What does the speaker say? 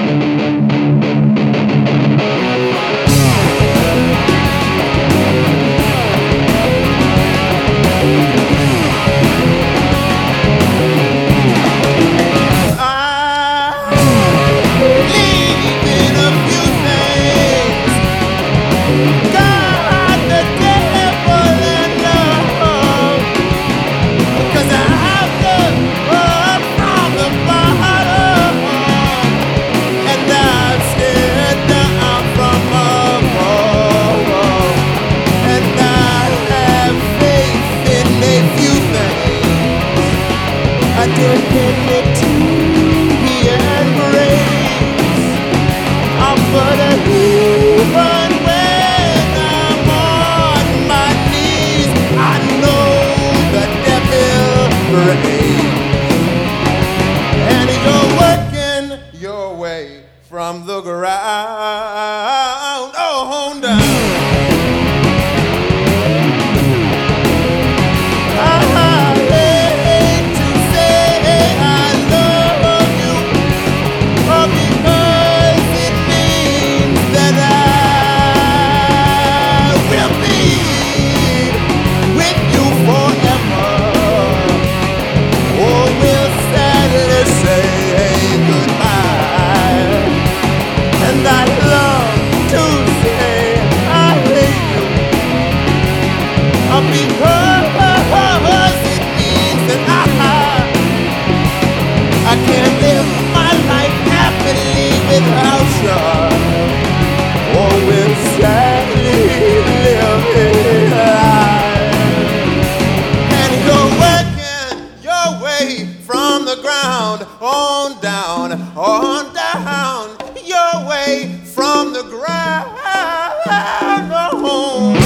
From the ground on down. I hate to say I love you, because it means that I will be with you forever. Or will sadly say goodbye. And I love to say I hate you, because it means that I can't live my life happily without you, or will sadly live it life. And you're working your way from the ground on down, your way from the ground home.